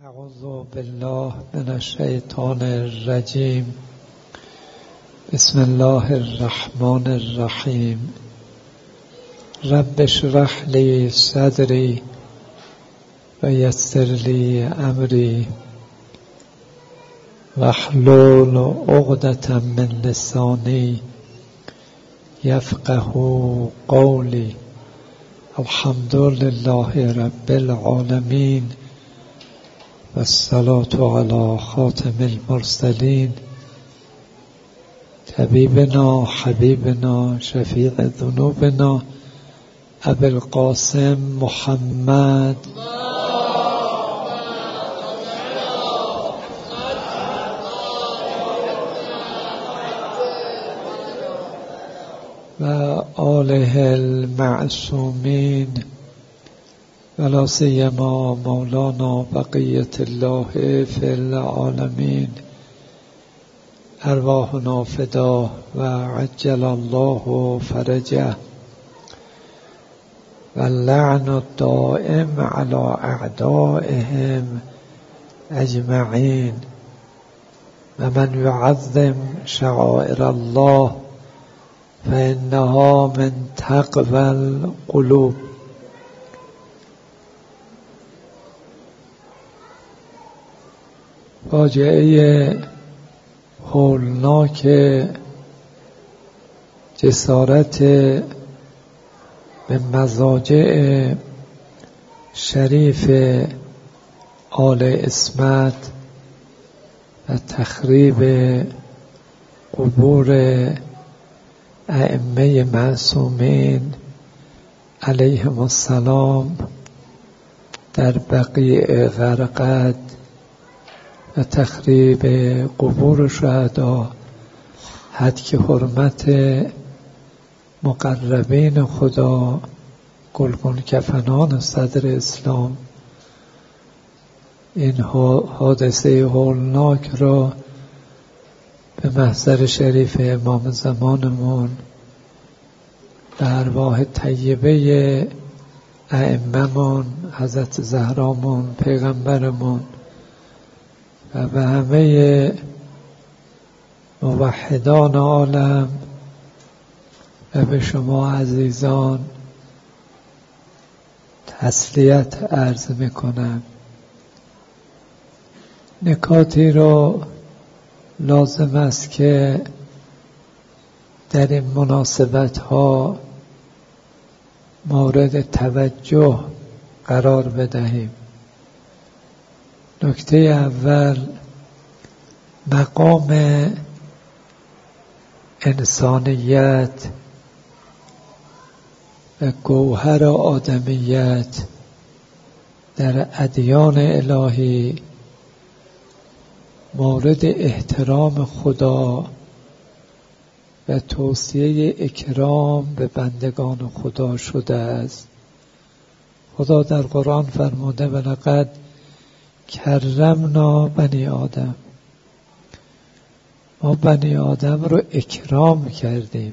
اعوذ بالله من الشیطان الرجیم. بسم الله الرحمن الرحیم. رب اشرح لی صدری و یسر لی امری واحلل عقدة من لسانی یفقهوا قولی. الحمد لله رب العالمین و الصلاة علی خاتم المرسلین طبیبنا حبیبنا شفیع ذنوبنا ابی القاسم محمد و آله المعصومین و لا سیما مولانا بقیة الله فی العالمین. ارواحنا فدا و عجل الله فرجه و اللعن الدائم علی اعدائهم اجمعین. و من یعظم شعائر الله فإنها من تقوى القلوب. فاجعه هولناک جسارت به مضاجع شریف آل عصمت و تخریب قبور ائمه معصومین علیهم السلام در بقیع غرقد و تخریب قبور شهدا هتک حرمت مقربین خدا گلگون کفنان صدر اسلام، این حادثه هولناک را به محضر شریف امام زمانمون به ارواح طیبه ائمه‌مون، حضرت زهرامون، پیغمبرمون و به همه موحدان عالم و به شما عزیزان تسلیت عرض میکنم. نکاتی رو لازم است که در این مناسبت ها مورد توجه قرار بدهیم. نکته اول، مقام انسانیت و گوهر آدمیت در ادیان الهی مورد احترام خدا و توصیه اکرام به بندگان خدا شده است. خدا در قرآن فرموده ولقد کرمنا بنی آدم، ما بنی آدم رو اکرام کردیم.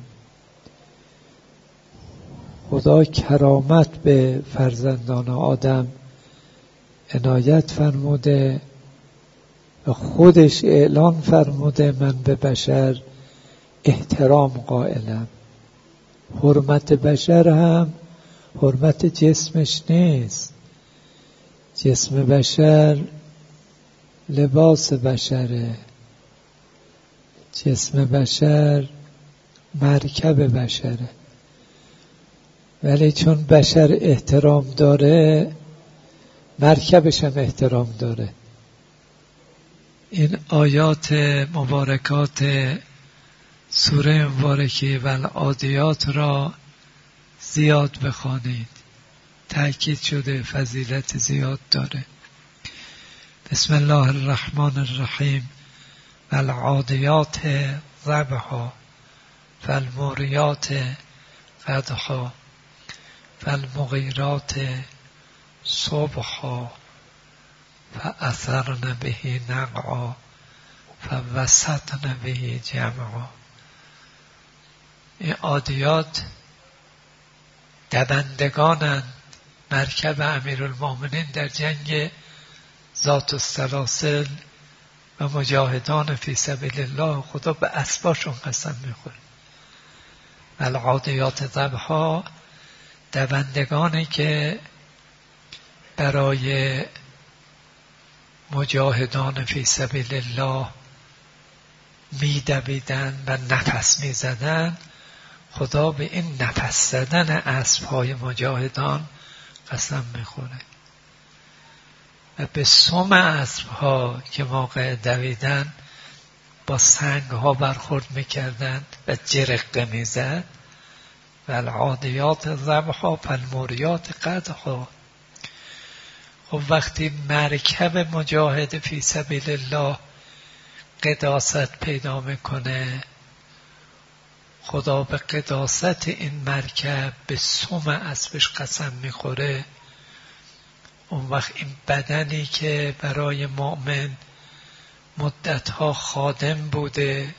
خدا کرامت به فرزندان آدم عنایت فرموده و خودش اعلان فرموده من به بشر احترام قائلم. حرمت بشر هم حرمت جسمش نیست. جسم بشر لباس بشره، جسم بشر مرکب بشره، ولی چون بشر احترام داره مرکبش هم احترام داره. این آیات مبارکات سوره مبارکه والعادیات را زیاد بخوانید، تأکید شده فضیلت زیاد داره. بسم الله الرحمن الرحیم. والعادیات ضبحا فالموریات قدحا فالمغیرات صبحا فأثرن به نقعا فوسطن به جمعا. این عادیات دوندگانند مرکب امیرالمومنین در جنگ ذات السلاسل و مجاهدان فی سبیل الله خدا به اسباشون قسم میخوره. العادیات ضبحا دوندگانی که برای مجاهدان فی سبیل الله میدویدن و نفس میزدن، خدا به این نفس زدن اسبهای مجاهدان قسم میخوره و به سم اسبها که موقع دویدن با سنگها برخورد میکردند و جرقه میزد. و العادیات ضبحا فالموریات قدحا. خب وقتی مرکب مجاهد فی سبیل الله قداست پیدا میکنه، خدا به قداست این مرکب به سم اسبش قسم میخوره. اون وقت این بدنی که برای مؤمن مدتها خادم بوده،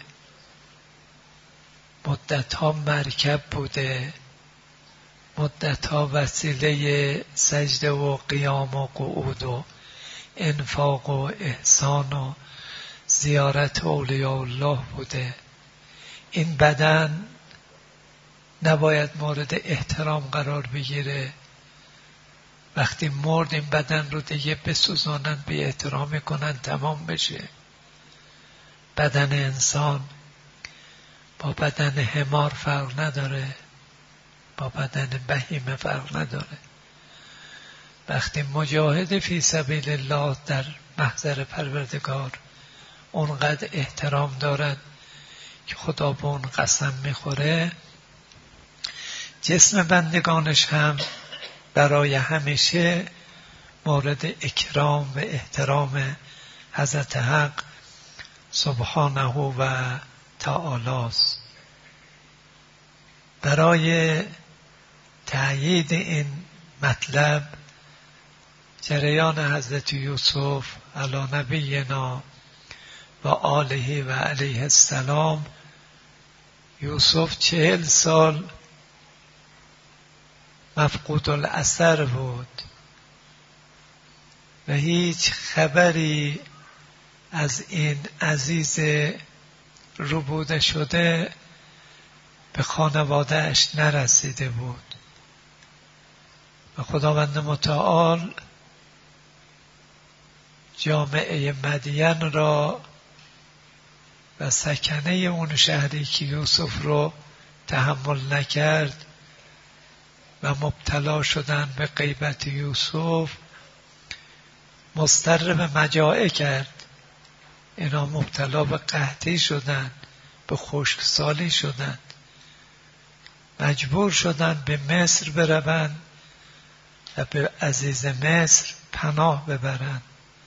مدتها مرکب بوده، مدتها وسیله سجده و قیام و قعود و انفاق و احسان و زیارت اولیاء الله بوده، این بدن نباید مورد احترام قرار بگیره. وقتی مرد این بدن رو دیگه بسوزانند، به احترام میکنن، تمام بشه. بدن انسان با بدن حمار فرق نداره، با بدن بهیمه فرق نداره. وقتی مجاهد فی سبیل الله در محضر پروردگار اونقدر احترام دارد که خدا به اون قسم میخوره، جسم بندگانش هم برای همیشه مورد اکرام و احترام حضرت حق سبحانه و تعالی است. برای تأیید این مطلب جریان حضرت یوسف علی نبینا و آله و علیه السلام، یوسف 40 سال مفقود الاثر بود و هیچ خبری از این عزیز ربوده شده به خانوادهش نرسیده بود و خداوند متعال جامعه مدین را و سکنه اون شهری که یوسف رو تحمل نکرد و مبتلا شدن به غیبت یوسف مضطر به مجاعه کرد. اینا مبتلا به قحطی شدند، به خشکسالی شدند، مجبور شدند به مصر بروند و به عزیز مصر پناه ببرند.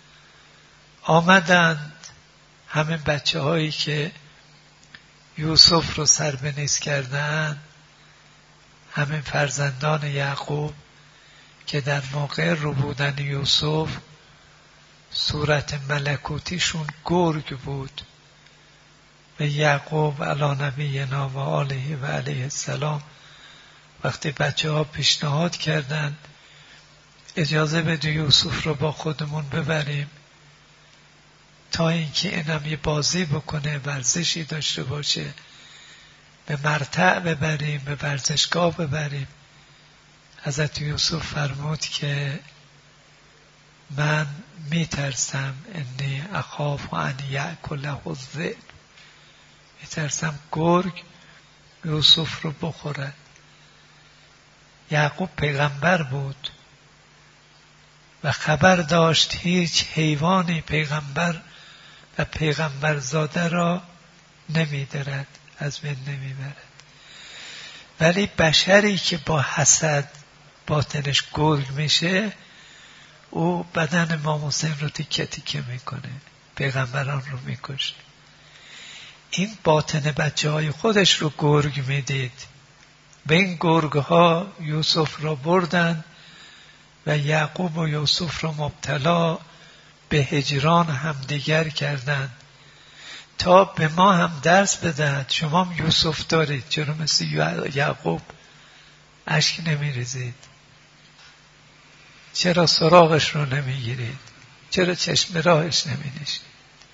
آمدند همه بچه هایی که یوسف رو سر به نیز کردند، همین فرزندان یعقوب که در موقع ربودن یوسف صورت ملکوتیشون گرگ بود و یعقوب علی نبینا و آله و علیه السلام وقتی بچه ها پیشنهاد کردند اجازه بده یوسف رو با خودمون ببریم تا اینکه اینم یه بازی بکنه، ورزشی داشته باشه، به مرتع ببریم، به ورزشگاه ببریم، حضرت یوسف فرمود که من میترسم، انی اخاف ان یأکله الذئب، میترسم گرگ یوسف رو بخورد. یعقوب پیغمبر بود و خبر داشت هیچ حیوانی پیغمبر و پیغمبرزاده را نمیدرد، از بین نمیبرد. ولی بشری که با حسد باطنش گرگ میشه، او بدن امام حسین رو تیکه تیکه میکنه، پیغمبران رو میکشه. این باطن بچه های خودش رو گرگ میدید. به این گرگ ها یوسف را بردن و یعقوب و یوسف را مبتلا به هجران همدیگر کردند تا به ما هم درس بدهد شما هم یوسف دارید، چرا مثل یعقوب اشک نمیریزید؟ چرا سراغش رو نمیگیرید؟ چرا چشم راهش نمی نشینید؟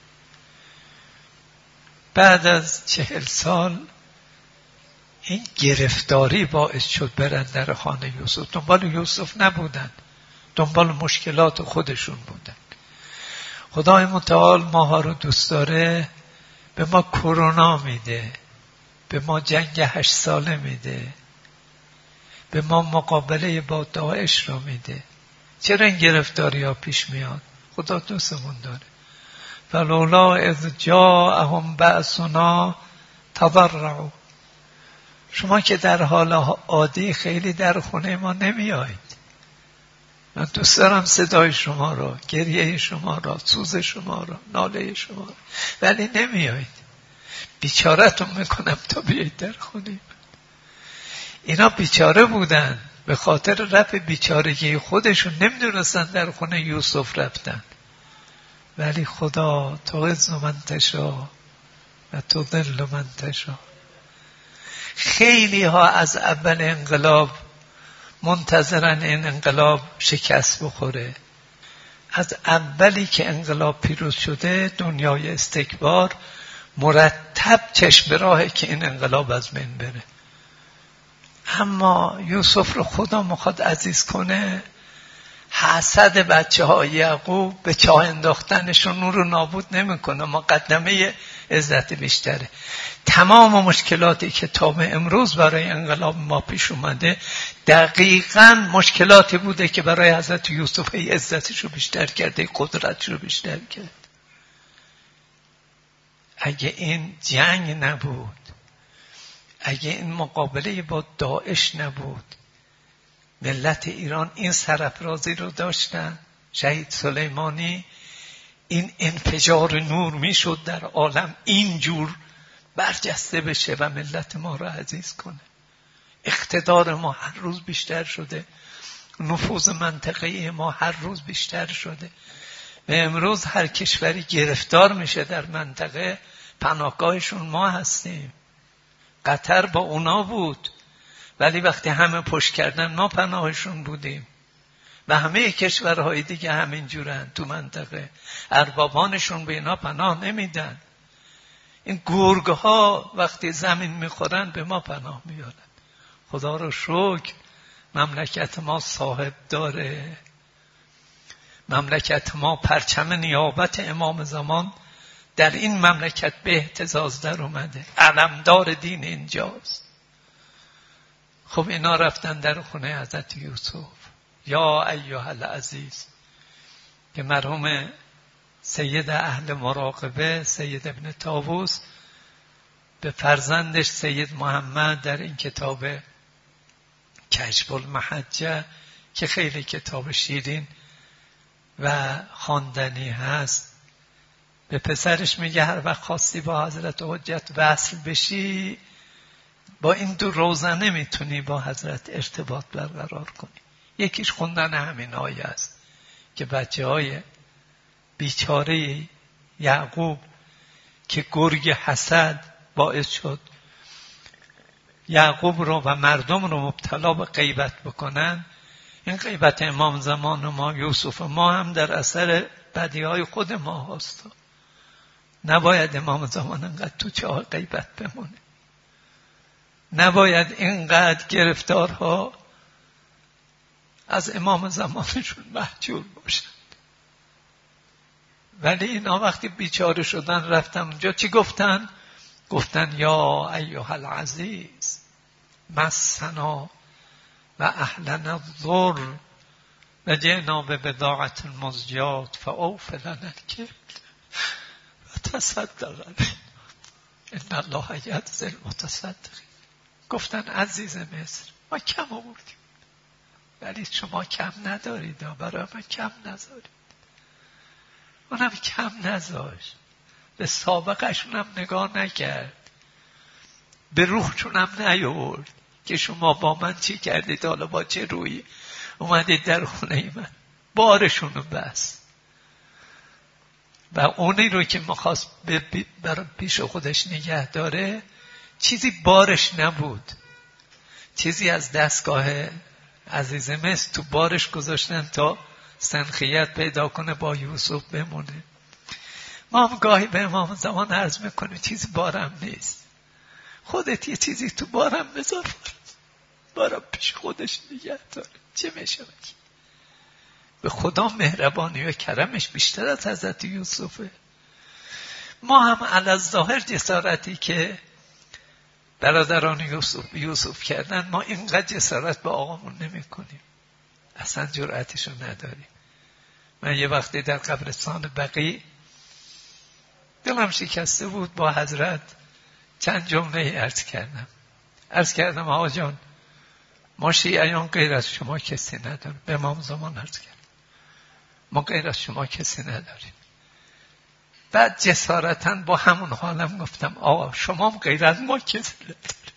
بعد از 40 سال این گرفتاری باعث شد برن در خانه یوسف. دنبال یوسف نبودن، دنبال مشکلات خودشون بودن. خدای متعال ماها رو دوست داره، به ما کرونا میده، به ما جنگ 8 ساله میده، به ما مقابله با داعش رو میده. چرا این گرفتاری ها پیش میاد؟ خدا دوستمون داره. فلولا اذ جاءهم بأسنا تضرعوا. شما که در حال عادی خیلی در خونه ما نمیایید. من دوست دارم صدای شما را، گریه شما را، سوز شما را، ناله شما را، ولی نمیایید. بیچاره‌تون میکنم تا بیایید در خونه من. اینا بیچاره بودن، به خاطر رفع بیچارگی خودشون نمیدونستن در خونه یوسف رفتن. ولی خدا تعز من تشاء و تذل من تشاء. خیلی ها از اول انقلاب منتظرن این انقلاب شکست بخوره. از اولی که انقلاب پیروز شده دنیای استکبار مرتب چشم به راهه که این انقلاب از بین بره. اما یوسف رو خدا میخواد عزیز کنه. حسد بچه های یعقوب به چاه انداختنشون اون رو نابود نمیکنه، مقدمه عزت بیشتره. تمام مشکلاتی که تا به امروز برای انقلاب ما پیش اومده دقیقاً مشکلاتی بوده که برای حضرت یوسف عزتش رو بیشتر کرده، قدرتش رو بیشتر کرد. اگه این جنگ نبود، اگه این مقابله با داعش نبود، ملت ایران این سرافرازی رو داشتن. شهید سلیمانی این انفجار نور میشد در عالم، اینجور برجسته بشه و ملت ما رو عزیز کنه. اقتدار ما هر روز بیشتر شده، نفوذ منطقه‌ای ما هر روز بیشتر شده و امروز هر کشوری گرفتار میشه در منطقه، پناهگاهشون ما هستیم. قطر با اونا بود، ولی وقتی همه پشت کردن ما پناهشون بودیم و همه کشورهای دیگه همین جورن تو منطقه. اربابانشون به اینا پناه نمیدن. این گرگ ها وقتی زمین میخورن به ما پناه میارن. خدا رو شکر مملکت ما صاحب داره. مملکت ما پرچم نیابت امام زمان در این مملکت به اهتزاز در اومده. علمدار دین اینجاست. خب اینا رفتن در خونه حضرت یوسف. یا ایها العزیز که مرحوم سید اهل مراقبه سید ابن طاووس به فرزندش سید محمد در این کتاب کشف المحجه که خیلی کتاب شیرین و خواندنی هست، به پسرش میگه هر وقت خواستی با حضرت حجت وصل بشی، با این 2 روزه نمیتونی با حضرت ارتباط برقرار کنی. یکیش خوندن همین آیه است که بچه های بیچاره یعقوب که گرگ حسد باعث شد یعقوب رو و مردم رو مبتلا به غیبت بکنن. این غیبت امام زمان ما یوسف ما هم در اثر بدیهای خود ما هست. نباید امام زمان انقدر تو چاه غیبت بمونه، نباید اینقدر گرفتارها از امام زمانشون محجور باشند. ولی اینا وقتی بیچاره شدن رفتن اونجا چی گفتن؟ گفتن یا ایها العزیز مسنا و اهلنا الضر و جئنا ببضاعة مزجاة فاوف لنا الكيل و تصدق علینا ان الله یجزی المتصدقین. گفتن عزیز مصر ما کم آوردیم ولی شما کم ندارید، برای من کم نذارید. اونم کم نذاشت، به سابقشون هم نگاه نکرد، به روحشون هم نیاورد که شما با من چی کردید، حالا با چه رویی اومدید در خونه من. بارشون رو بست و اونی رو که میخواست برای پیش خودش نگه داره چیزی بارش نبود، چیزی از دستگاه عزیز مصر تو بارش گذاشتن تا سنخیت پیدا کنه با یوسف بمونه. ما هم گاهی به امام زمان عرض میکنه چیزی بارم نیست، خودت یه چیزی تو بارم بذار، بارم پیش خودش نگه داره. چه میشه بگی؟ به خدا مهربانی و کرمش بیشتر از حضرت یوسفه. ما هم علی الظاهر جسارتی که برادران یوسف کردن، ما اینقدر جسارت به آقامون نمی کنیم، اصلا جرأتشو نداریم. من یه وقتی در قبرستان بقیع دلم شکسته بود، با حضرت چند جمله عرض کردم آقا جان، ما شیعیان غیر از شما کسی نداریم. به امام زمان عرض کردم ما غیر از شما کسی نداریم. بعد جسارتاً با همون حالم گفتم آقا شما هم غیر از ما کسی ندارید.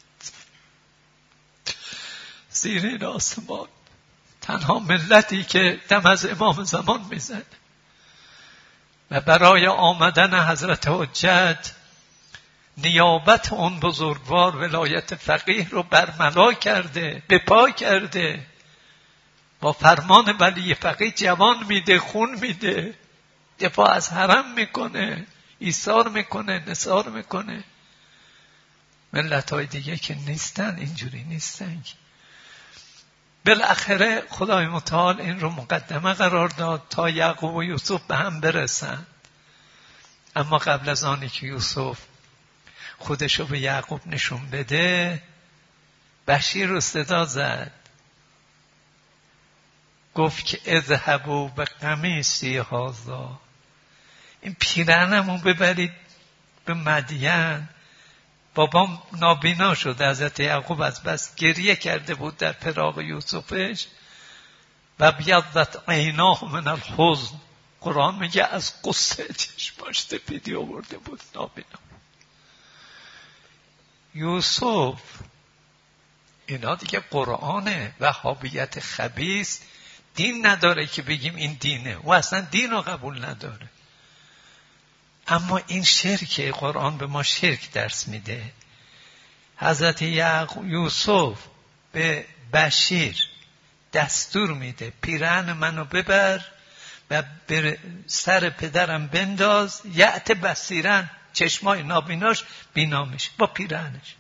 زیر این آسمان تنها ملتی که دم از امام زمان میزنه و برای آمدن حضرت حجت نیابت اون بزرگوار ولایت فقیه رو برملا کرده، به پا کرده، با فرمان ولی فقیه جوان میده، خون میده، دفاع از حرم میکنه، ایثار میکنه، نثار میکنه. ملت های دیگه که نیستن اینجوری نیستن. بالاخره خدای متعال این رو مقدمه قرار داد تا یعقوب و یوسف به هم برسن. اما قبل از آنی که یوسف خودشو به یعقوب نشون بده، بشیر رو صدا زد، گفت که اذهبوا بقمیصی هذا، این پیرهنمو ببرید به مدین. بابام نابینا شده، حضرت یعقوب از بس گریه کرده بود در فراق یوسفش و بیضت عیناه من الحزن. قرآن میگه از قصه چشماش سفیدی آورده بود، نابینا. یوسف، اینا دیگه قرآنه. وهابیت خبیث دین نداره که بگیم این دینه، و اصلا دین رو قبول نداره. اما این شرک، قرآن به ما شرک درس میده. حضرت یوسف به بشیر دستور میده پیرهن منو ببر و به سر پدرم بنداز، یعت بصیرن، چشمای نابیناش بینا میشه با پیرهنش.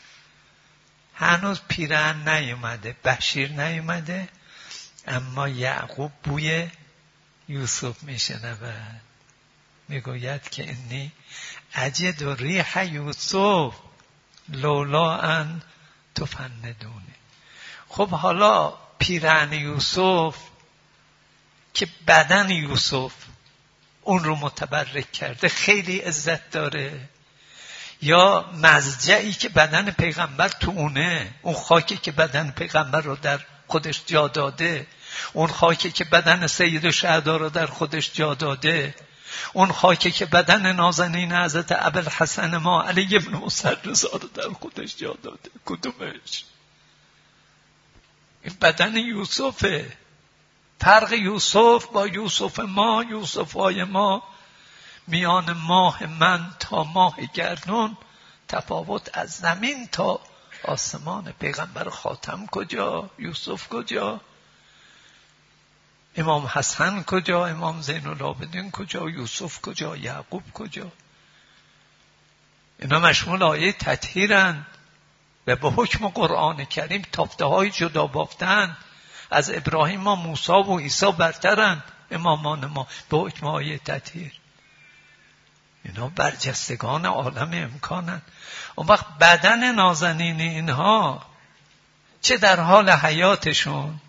هنوز پیرهن نیومده، بشیر نیومده، اما یعقوب بوی یوسف میشنود، میگوید که انی اجد ریح یوسف لولا ان تفندونی. خب حالا پیرهن یوسف که بدن یوسف اون رو متبرک کرده، خیلی عزت داره، یا مضجعی که بدن پیغمبر تو اونه، اون خاکی که بدن پیغمبر رو در خودش جا داده، اون خاکی که بدن سید الشهدا رو در خودش جا داده، اون خاکی که بدن نازنین حضرت ابوالحسن ما علی بن موسی رضا رو در خودش جا داده، کدومش؟ این بدن یوسفه. فرق یوسف با یوسف ما، یوسفای ما، میان ماه من تا ماه گردون تفاوت از زمین تا آسمان. پیغمبر خاتم کجا؟ یوسف کجا؟ امام حسن کجا؟ امام زین العابدین کجا؟ یوسف کجا؟ یعقوب کجا؟ اینا مشمول آیه تطهیرند و به حکم قرآن کریم تافته های جدا بافتن. از ابراهیم و موسی و عیسی برترند امامان ما به حکم آیه تطهیر. اینا برجستگان عالم امکانند. اون وقت بدن نازنین اینها چه در حال حیاتشون،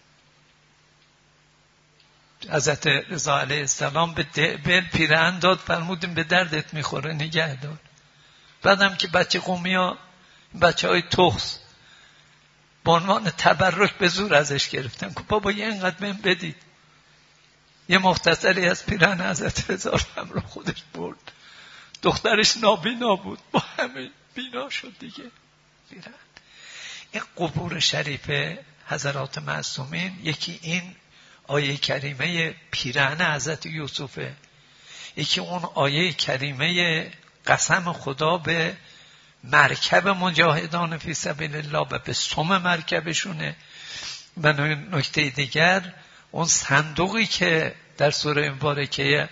حضرت رضا علیه السلام به پیرهن داد، فرمودیم به دردت میخوره نگه دار. بعدم که بچه قومی ها، بچه های تخس به عنوان تبرک به زور ازش گرفتن که بابا یه اینقدر بهم بدید. یه مختصری از پیرهن حضرت رضا رو همراه خودش برد. دخترش نابینا بود، با همه بینا شد دیگه. پیرهن. این قبور شریف حضرات معصومین، یکی این آیه کریمه پیرهن حضرت یوسفه، یکی اون آیه کریمه قسم خدا به مرکب مجاهدان فی سبیل الله و به سم مرکبشونه. و نکته دیگر اون صندوقی که در سوره مبارکه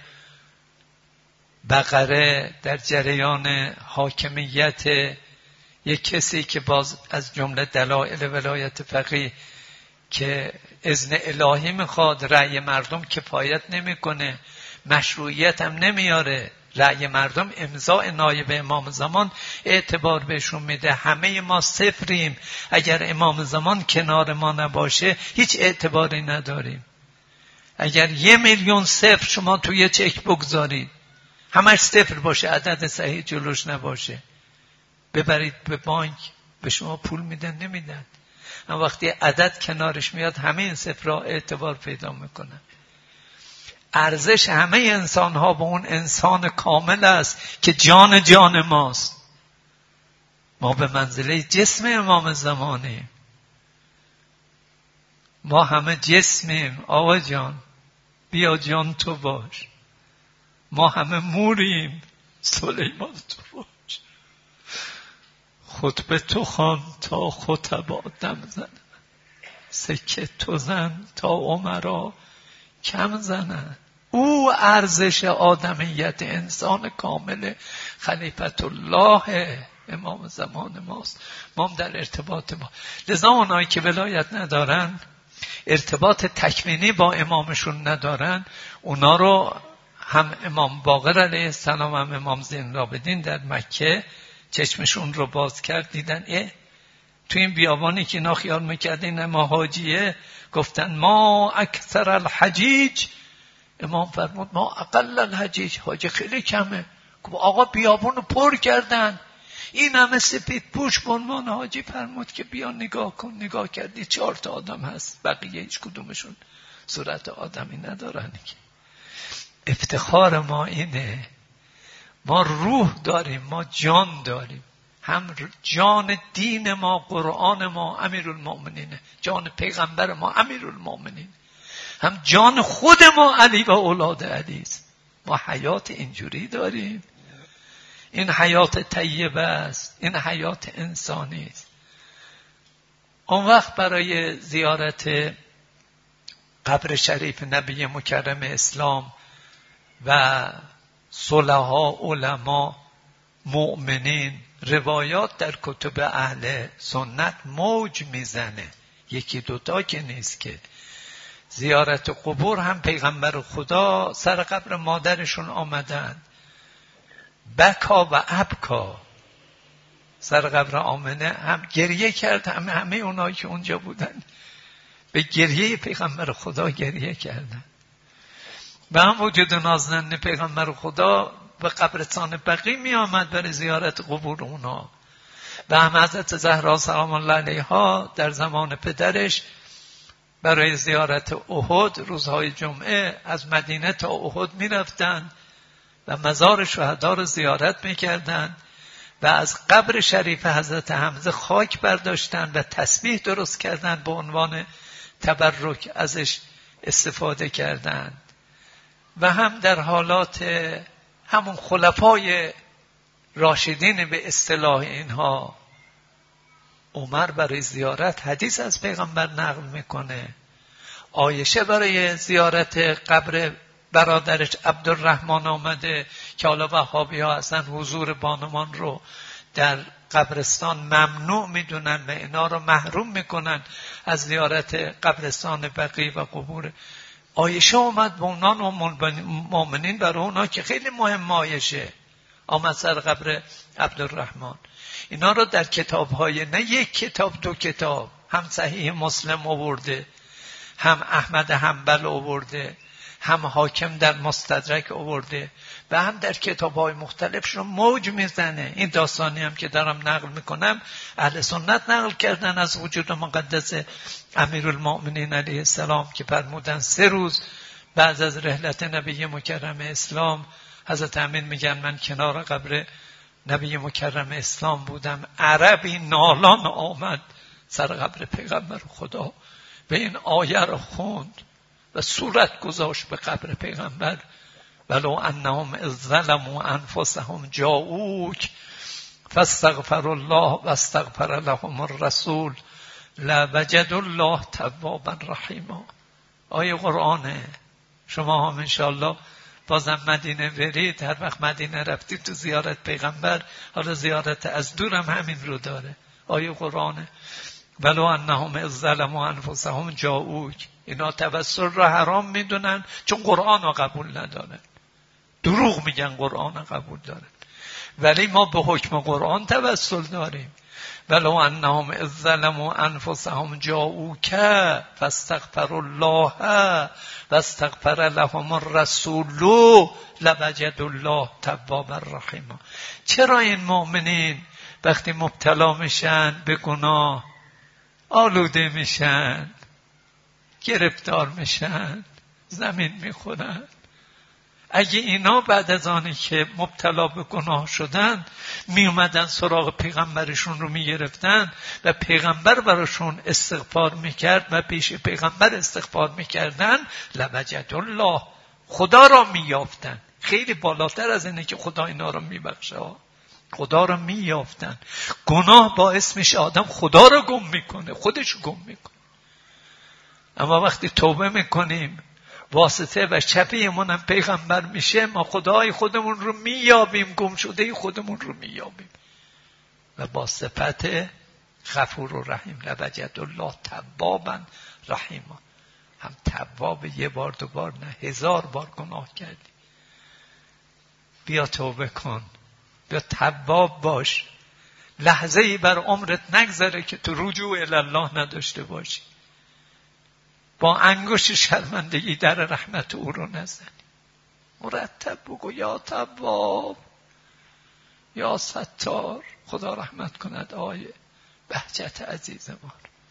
بقره در جریان حاکمیت یک کسی که باز از جمله دلایل ولایت فقیه که اذن الهی میخواد، رأی مردم کفایت نمیکنه، مشروعیت هم نمیاره، رأی مردم امضاء نایب امام زمان اعتبار بهشون میده. همه ما صفریم، اگر امام زمان کنار ما نباشه هیچ اعتباری نداریم. اگر 1,000,000 صفر شما توی چک بگذارید، همش صفر باشه، عدد صحیح جلوش نباشه، ببرید به بانک، به شما پول میدن نمیدن. اما وقتی عدد کنارش میاد همه این صفرها اعتبار پیدا میکنن. ارزش همه انسان ها به اون انسان کامل است که جان جان ماست. ما به منزله جسم امام زمانیم، ما همه جسمیم. آقا جان بیا جان تو باش. ما همه موریم، سلیمان تو باش. خطبه تو خوان تا خطبا دم زنن، سکه تو زن تا عمرا کم زنن. او ارزش آدمیت انسان کامل خلیفت الله امام زمان ماست. ما هم در ارتباط با لذا اونایی که ولایت ندارن، ارتباط تکوینی با امامشون ندارن، اونا رو هم امام باقر علیه السلام هم امام زین العابدین در مکه چشمشون رو باز کرد، دیدن تو این بیابانی که اینا خیال میکردین ما حاجیه، گفتن ما اکثر الحجیج. امام فرمود ما اقل الحجیج، حاجی خیلی کمه. آقا بیابون رو پر کردن، این همه سپید پوش به عنوان حاجی. فرمود که بیا نگاه کن. نگاه کردی 4 تا آدم هست، بقیه هیچ کدومشون صورت آدمی ندارن. افتخار ما اینه، ما روح داریم، ما جان داریم. هم جان دین ما قرآن ما امیرالمؤمنینه، جان پیغمبر ما امیرالمؤمنین، هم جان خود ما علی و اولاد علی است. ما حیات اینجوری داریم. این حیات طیبه است، این حیات انسانی است. اون وقت برای زیارت قبر شریف نبی مکرم اسلام و صلحا، علما، مؤمنین، روایات در کتب اهل سنت موج میزنه، یکی دوتا که نیست که. زیارت قبور هم پیغمبر خدا سر قبر مادرشون آمدن، بکا و ابکا، سر قبر آمنه هم گریه کرد. همه اونایی که اونجا بودن به گریه پیغمبر خدا گریه کردن. به هم وجود نازنین پیغمبر خدا به قبرستان بقیع می آمد برای زیارت قبور اونا. و هم حضرت زهرا سلام الله علیها در زمان پدرش برای زیارت احد روزهای جمعه از مدینه تا احد می رفتن و مزار شهدا رو زیارت می کردن و از قبر شریف حضرت حمزه خاک برداشتن و تسبیح درست کردن، به عنوان تبرک ازش استفاده کردن. و هم در حالات همون خلفای راشدین به اصطلاح اینها، عمر برای زیارت حدیث از پیغمبر نقل میکنه، عایشه برای زیارت قبر برادرش عبدالرحمن آمده که حالا وهابی ها اصلا حضور بانوان رو در قبرستان ممنوع میدونن و اینا رو محروم میکنن از زیارت قبرستان بقیع و قبور. عایشه آمد به اونان و مؤمنین، برای اونا که خیلی مهم عایشه آمد سر قبر عبدالرحمن. اینا رو در کتاب‌های، نه یک کتاب دو کتاب، هم صحیح مسلم آورده، هم احمد حنبل آورده، هم حاکم در مستدرک آورده و هم در کتاب‌های مختلفشون موج میزنه. این داستانی هم که دارم نقل میکنم اهل سنت نقل کردن از وجود مقدس امیرالمؤمنین علیه السلام که فرمودن 3 روز بعد از رحلت نبی مکرم اسلام، حضرت امین میگن من کنار قبر نبی مکرم اسلام بودم، عربی نالان آمد سر قبر پیغمبر خدا و این آیه رو خوند و صورت گذاشت به قبر پیغمبر، ولو انهم اذ ظلموا انفسهم جاءوک فاستغفر الله واستغفر لهم الرسول لوجدوا الله توابا رحیما. آیه قرآنه. شما هم انشالله بازم مدینه برید، هر وقت مدینه رفتید تو زیارت پیغمبر، حالا زیارت از دور هم همین رو داره. آیه قرآنه. ولو انهم اذ ظلموا انفسهم جاءوک. اینا توسل را حرام میدونن چون قرآن را قبول ندارن. دروغ میگن قرآن را قبول دارن، ولی ما به حکم قرآن توسل داریم. ولو انهم اذ ظلموا انفسهم جاءوک فاستغفروا الله واستغفر لهم الرسول لوجدوا الله توابا رحیما. چرا این مؤمنین وقتی مبتلا میشن به گناه، آلوده میشن، گرفتار میشن، زمین میخورن، اگه اینا بعد از آنی که مبتلا به گناه شدن می اومدن سراغ پیغمبرشون رو می گرفتن و پیغمبر براشون استغفار میکرد و پیش پیغمبر استغفار میکردن، لوجد الله، خدا را می یافتن. خیلی بالاتر از اینه که خدا اینا رو می بخشه، خدا را می یافتن. گناه باعث میشه آدم خدا را گم میکنه، خودش گم میکنه. اما وقتی توبه میکنیم، واسطه و شفیعمون هم پیغمبر میشه، ما خدای خودمون رو مییابیم، گم شده خودمون رو مییابیم و با صفت غفور و رحیم. لوجد الله توابا رحیما. هم تواب، یه بار دو بار نه، 1000 بار گناه کردی، بیا توبه کن، بیا تواب باش. لحظه ای بر عمرت نگذره که تو رجوع الی الله نداشته باشی. با انگشت شرمندگی در رحمت او رو نزنی. مرتب بگو یا تواب، یا ستار. خدا رحمت کند آیه بهجت عزیز ما.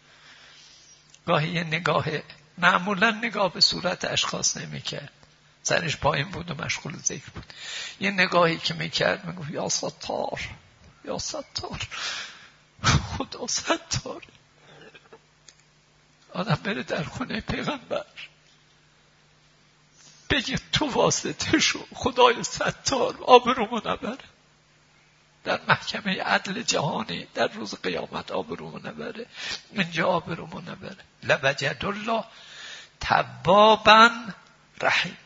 گاهی یه نگاه، معمولا نگاه به صورت اشخاص نمی کرد، سرش پایین بود و مشغول ذکر بود. یه نگاهی که می کرد میگفت یا ستار، یا ستار، خدا ستار. آدم بره در خونه پیغمبر بگه تو واسطه شو خدای ستار آبرومو نبره، در محکمه عدل جهانی در روز قیامت آبرومو نبره، اینجا آبرومو نبره. لوجد الله توابا رحیم.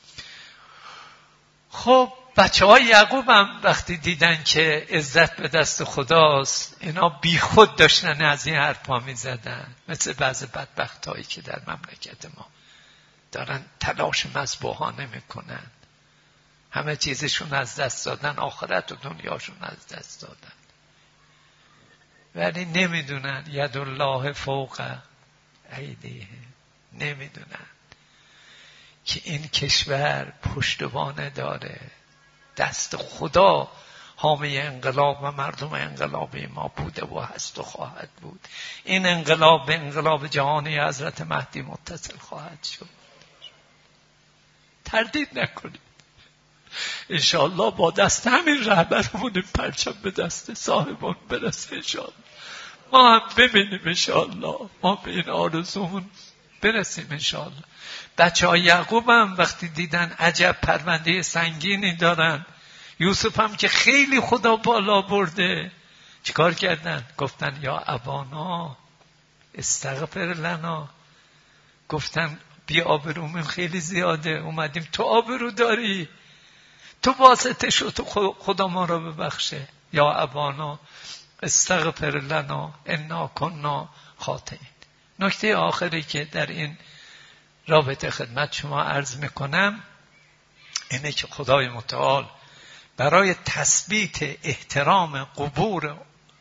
خب بچه های یعقوب هم وقتی دیدن که عزت به دست خداست، اینا بی خود داشتن از این حرفا می زدن، مثل بعض بدبخت هایی که در مملکت ما دارن تلاش مذبوحانه میکنن، همه چیزشون از دست دادن، آخرت و دنیاشون از دست دادن، ولی نمیدونن ید الله فوق ایدیهم. نمیدونن که این کشور پشتوانه داره، دست خدا حامی انقلاب و مردم انقلابی ما بوده و هست و خواهد بود. این انقلاب به انقلاب جهانی حضرت مهدی متصل خواهد شد، تردید نکنید. انشاءالله با دست همین رهبرمون پرچم به دست صاحبان برسه انشاءالله. ما هم ببینیم انشاءالله، ما به این آرزومون برسیم انشاءالله. بچه های یعقوب هم وقتی دیدن عجب پرونده سنگینی دارن، یوسف هم که خیلی خدا بالا برده، چیکار کردن؟ گفتن یا ابانا استغفر لنا. گفتن بی آبرومون خیلی زیاده، اومدیم تو آبرو داری، تو واسطه شو، تو خدا ما را ببخشه. یا ابانا استغفر لنا انا کنا خاطئین. نکته آخری که در این رابطه خدمت شما عرض میکنم اینه که خدای متعال برای تثبیت احترام قبور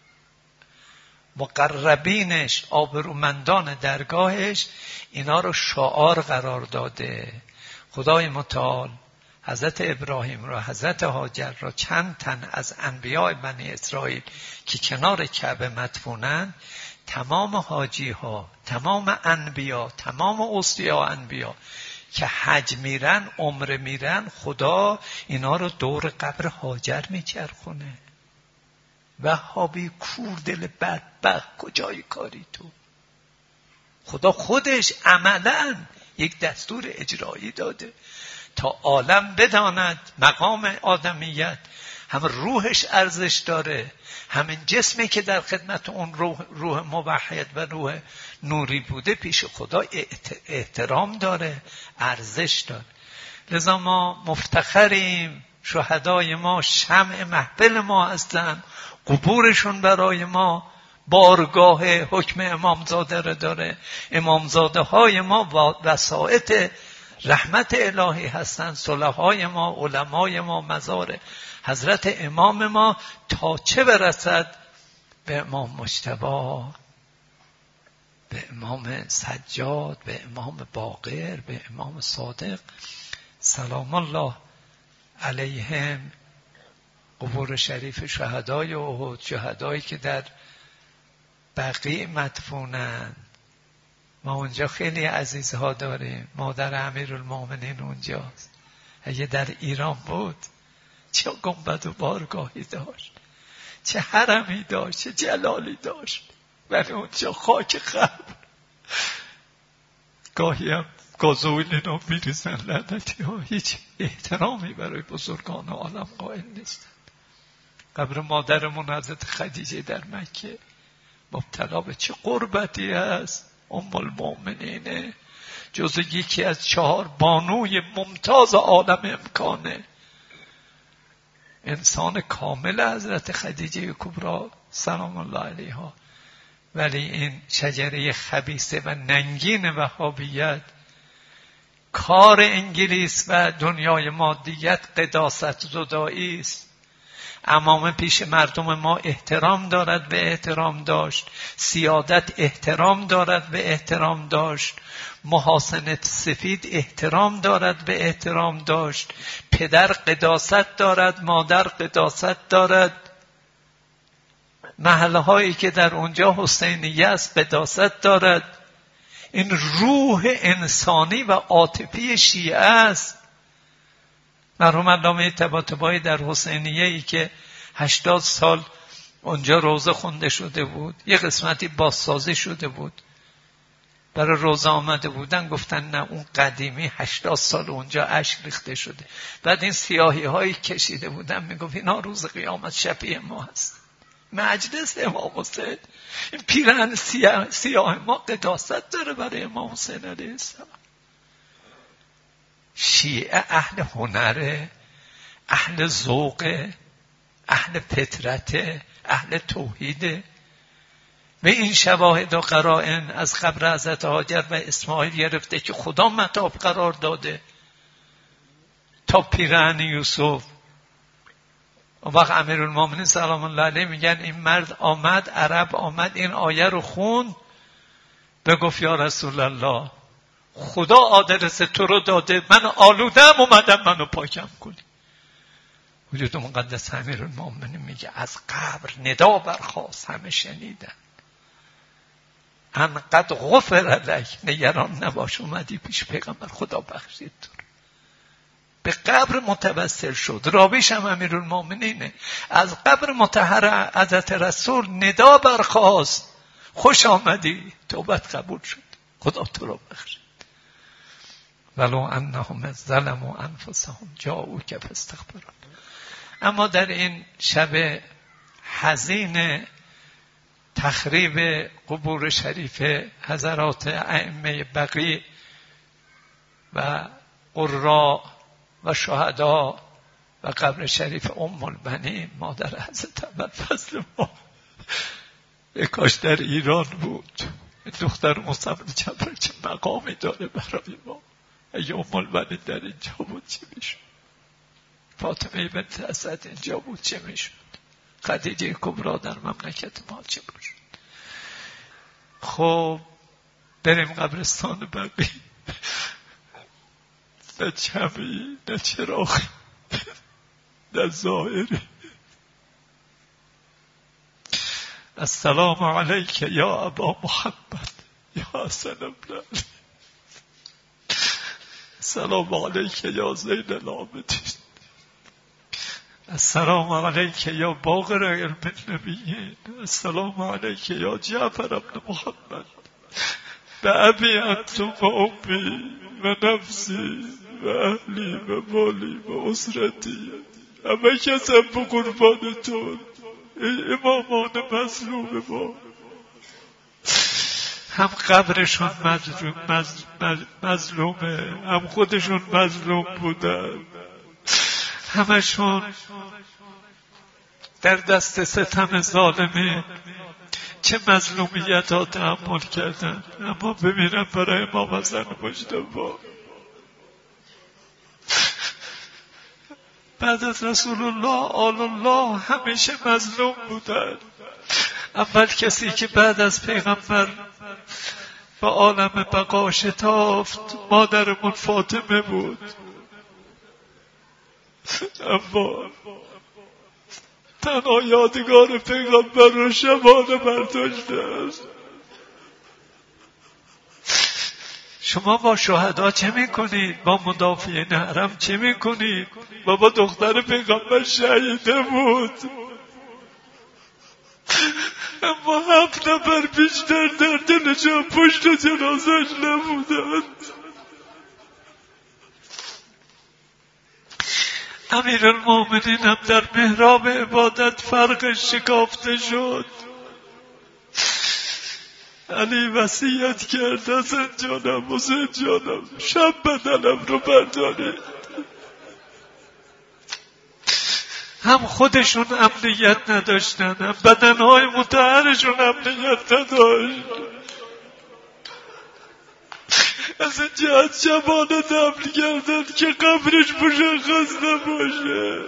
مقربینش، آبرومندان درگاهش، اینا رو شعار قرار داده. خدای متعال حضرت ابراهیم را، حضرت هاجر را، چند تن از انبیاء بنی اسرائیل که کنار کعبه مدفونن، تمام حاجی ها، تمام انبیا، تمام اوصیا انبیا که حج میرن، عمره میرن، خدا اینا رو دور قبر هاجر میچرخونه. وهابی کور دل بدبخت، کجای کاری تو؟ خدا خودش عملاً یک دستور اجرایی داده تا عالم بداند مقام آدمیت هم روحش ارزش داره، همین جسمی که در خدمت اون روح موحد و روح نوری بوده پیش خدا احترام داره، ارزش داره. لذا ما مفتخریم، شهدای ما شمع محفل ما هستن، قبورشون برای ما بارگاه حکم امامزاده رو داره. امامزاده های ما وسائط رحمت الهی هستن، صلحای ما، علمای ما، مزار حضرت امام ما، تا چه برسد به امام مجتبی، به امام سجاد، به امام باقر، به امام صادق سلام الله علیهم. قبور شریف شهدای احد، شهدایی که در بقیع مدفونند، ما اونجا خیلی عزیزها داریم. مادر امیرالمومنین اونجاست. اگه در ایران بود چه گنبد و بارگاهی داشت، چه حرمی داشت، چه جلالی داشت. ولی اونجا خاک قبر. گاهی هم گازوئیل اینا میریزن لعنتی ها، هیچ احترامی برای بزرگان عالم قائل نیستن. قبر مادرمون حضرت خدیجه در مکه مبتلا به چه قربتی است. ام المؤمنین جز یکی از 4 بانوی ممتاز عالم امکانه، انسان کامل حضرت خدیجه کبری سلام الله علیها. ولی این شجره خبیثه و ننگین وهابیت، کار انگلیس و دنیای مادیت قداست زدایی است. امام پیش مردم ما احترام دارد به احترام داشت، سیادت احترام دارد به احترام داشت، محاسن سفید احترام دارد به احترام داشت، پدر قداست دارد، مادر قداست دارد، محله هایی که در اونجا حسینیه است قداست دارد. این روح انسانی و عاطفی شیعه است. مرحوم علامه طباطبایی در حسینیه ای که 80 سال اونجا روزه خونده شده بود، یه قسمتی بازسازی شده بود، برای روزه آمده بودن گفتن نه اون قدیمی 80 سال اونجا اشک ریخته شده. بعد این سیاهی هایی کشیده بودن میگفت اینا روز قیامت شفیع ما هست. مجلس امام حسین، این پیرهن سیاه ما قداست داره برای امام حسین علیه السلام. شیعه اهل هنره، اهل ذوقه، اهل فطرته، اهل توحیده. و این شواهد و قرائن از قبر حضرت هاجر و اسماعیل گرفته که خدا مطاب قرار داده تا پیرهن یوسف. اون وقت امیرالمومنین سلام الله علیه میگن این مرد آمد، عرب آمد این آیه رو خوند، بگفت یا رسول الله خدا آدرس تو رو داده، من آلودم اومدم منو پاکم کنی. وجود مقدس امیرالمومنین میگه از قبر ندا برخاست، همه شنیدن. انقدر غفر لک، نگران نباش، اومدی پیش پیغمبر خدا بخشید تو. به قبر متوسل شد. راویش هم امیرالمومنینه. از قبر مطهر حضرت رسول ندا برخاست، خوش آمدی، توبت قبول شد، خدا تو رو بخشید. ولو انهم ظلموا انفسهم جاءوک فاستغفروا. اما در این شب حزین تخریب قبور شریف حضرات ائمه بقیع و قراء و شهدا و قبر شریف ام البنین مادر حضرت ابوالفضل ما، کاش در ایران بود. دختر مصطفی جبر چه مقامی داره برای ما. اگه ام البنین در اینجا بود چه میشد؟ فاطمه بنت اسد اینجا بود چه میشد؟ خدیجه کبری در مملکت ما چه میشد؟ خب بریم قبرستان بقیع. نه چمی، نه چراغی، نه ظاهری. السلام علیک یا ابا محمد یا حسن ابن علی، السلام علیک یا زین العابدین، السلام علیک یا باقر علم النبیین، السلام علیک یا جعفر ابن محمد، به ابی انت و امی و نفسی و اهلی و مالی و اسرتی، همه کسم به قربانتون ای امامان مظلوم ما، هم قبرشون مظلومه، هم خودشون مظلوم بودن، همشون در دست ستم ظالمه چه مظلومیت ها تحمل کردن. اما ببینم برای امام حسن مجتبی بعد از رسول الله آل الله همیشه مظلوم بودن. اول کسی که بعد از پیغمبر به عالم بقا شتافت مادرمون فاطمه بود. اما تنها یادگار پیغمبر رو شبانه برداشته است. شما با شهدا چه میکنید؟ با مدافعین حرم چه میکنید؟ بابا دختر پیغمبر شهیده بود، اما 7 نفر بیشتر در دلشان پشت جنازش نبودند. امیرالمومنین هم در محراب عبادت فرقش شکافته شد. علی وصیت کرد حسن جانم، حسین جانم، شب بدنم رو بردارید. هم خودشون امنیت نداشتن، هم بدنهای مطهرشون امنیت نداشت. از این جهت شبانه دفن کردن که قبرش مشخص نباشه.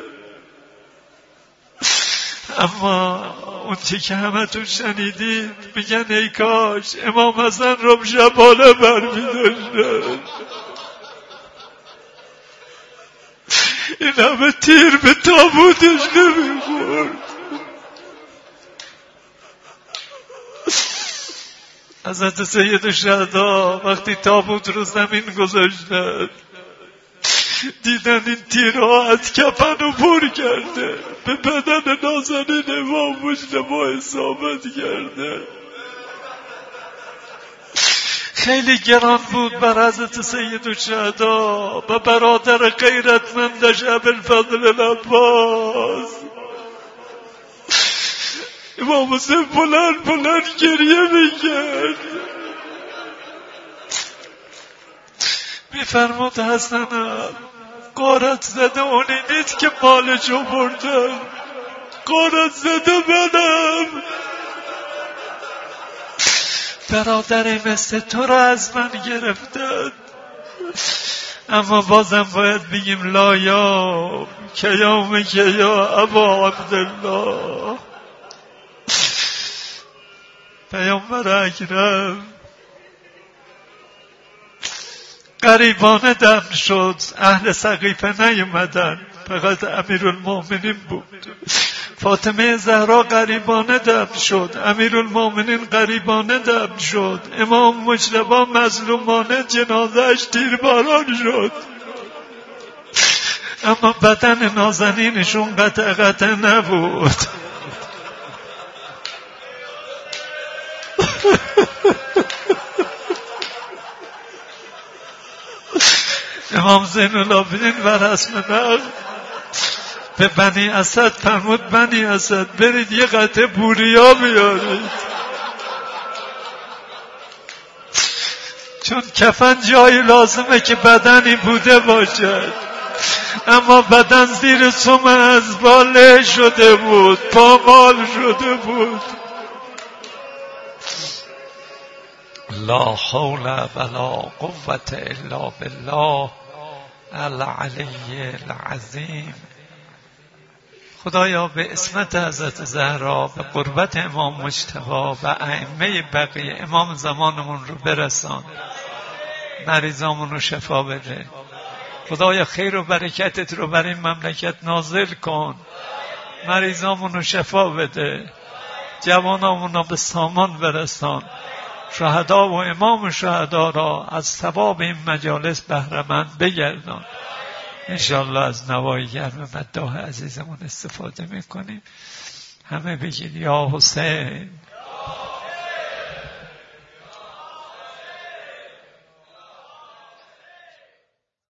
اما اون چی که همه تو شنیدید میگن ای کاش امام حسن رو شبانه برمی‌داشتن. این همه تیر به تابوتش نمیخورد. حضرت سید الشهدا وقتی تابوت رو زمین گذاشتن دیدن این تیرها از کفن رو پر کرده، به بدن نازنین امام مجتبی اصابت کرده. خیلی گران بود بر حضرت سید الشهدا و برادر غیرتمندش ابوالفضل العباس. امام حسین بلند گریه میکرد، میفرمود حسنم غارت زده اونی نیست که مالشو بردن، غارت زده منم. برادری مثل تو را از من گرفتن. اما بازم باید بگیم لا یا کیام که یا ابا عبدالله. پیامبر اکرم غریبانه دفن شد، اهل سقیفه نیومدن، فقط امیرالمومنین بود. فاطمه زهرا غریبانه دفن شد، امیرالمومنین غریبانه دفن شد، امام مجتبی مظلومانه جنازه‌اش تیرباران شد. اما بدن نازنینشون قطع نبود. امام زین العابدین بر رسم نقل به بنی اسد فرمود بنی اسد برید یه قطعه بوریا بیارید، چون کفن جایی لازمه که بدنی بوده باشد. اما بدن زیر سم ازباله شده بود، پامال شده بود. لا حول ولا قوة الا بالله العلی العظیم. خدایا به اسمت حضرت زهرا، به قربت امام مجتبی و ائمه بقیه امام زمانمون رو برسان، مریضامون رو شفا بده. خدایا خیر و برکتت رو بر این مملکت نازل کن، مریضامون رو شفا بده، جوانامون رو به سامان برسان، شهدا و امام شهدا را از ثواب این مجالس بهره‌مند بگردان. انشاءالله از نوای گرم مداح عزیزمون استفاده میکنیم. همه بگید یا حسین.